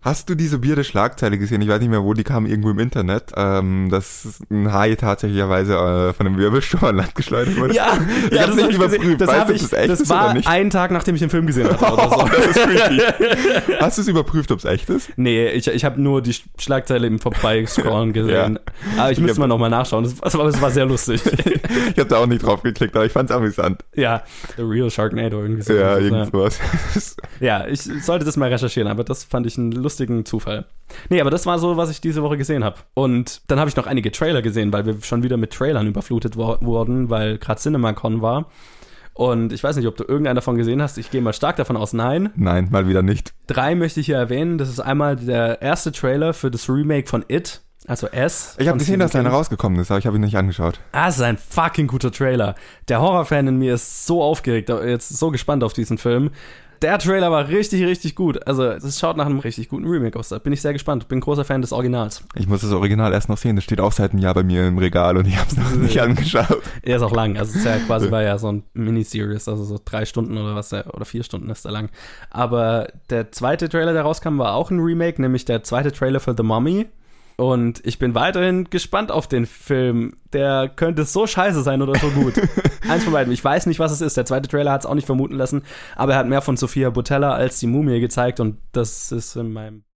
Hast du diese weirde Schlagzeile gesehen? Ich weiß nicht mehr, wo die kam, irgendwo im Internet, dass ein Hai tatsächlicherweise von einem Wirbelsturm an Land geschleudert wurde. Ja, ich hab's nicht überprüft. Weißt du, ob das echt ist oder nicht? Das war ein Tag, nachdem ich den Film gesehen habe. Oder so. Das ist creepy. Hast du es überprüft, ob es echt ist? Nee, ich habe nur die Schlagzeile im Vorbeiscrollen gesehen. Ja. Aber ich müsste mal nochmal nachschauen. Das war sehr lustig. Ich habe da auch nicht drauf geklickt, aber ich fand's amüsant. Ja, The Real Sharknado irgendwie so. Ja, irgend sowas. Ja, ich sollte das mal recherchieren, aber das fand ich einen lustigen Zufall. Nee, aber das war so, was ich diese Woche gesehen habe. Und dann habe ich noch einige Trailer gesehen, weil wir schon wieder mit Trailern überflutet wurden, weil gerade CinemaCon war. Und ich weiß nicht, ob du irgendeinen davon gesehen hast. Ich gehe mal stark davon aus, nein. Nein, mal wieder nicht. 3 möchte ich hier erwähnen. Das ist einmal der erste Trailer für das Remake von It. Also S. Ich habe gesehen, dass einer rausgekommen ist, aber ich habe ihn nicht angeschaut. Es ist ein fucking guter Trailer. Der Horrorfan in mir ist so aufgeregt, jetzt so gespannt auf diesen Film. Der Trailer war richtig, richtig gut. Also es schaut nach einem richtig guten Remake aus. Da bin ich sehr gespannt. Bin ein großer Fan des Originals. Ich muss das Original erst noch sehen. Das steht auch seit einem Jahr bei mir im Regal und ich habe es noch nicht angeschaut. Er ist auch lang. Also es ist ja quasi war ja so ein Miniseries, also so 3 Stunden oder was, oder 4 Stunden ist er lang. Aber der zweite Trailer, der rauskam, war auch ein Remake, nämlich der zweite Trailer für The Mummy. Und ich bin weiterhin gespannt auf den Film. Der könnte so scheiße sein oder so gut. Eins von beiden. Ich weiß nicht, was es ist. Der zweite Trailer hat es auch nicht vermuten lassen. Aber er hat mehr von Sofia Boutella als die Mumie gezeigt. Und das ist in meinem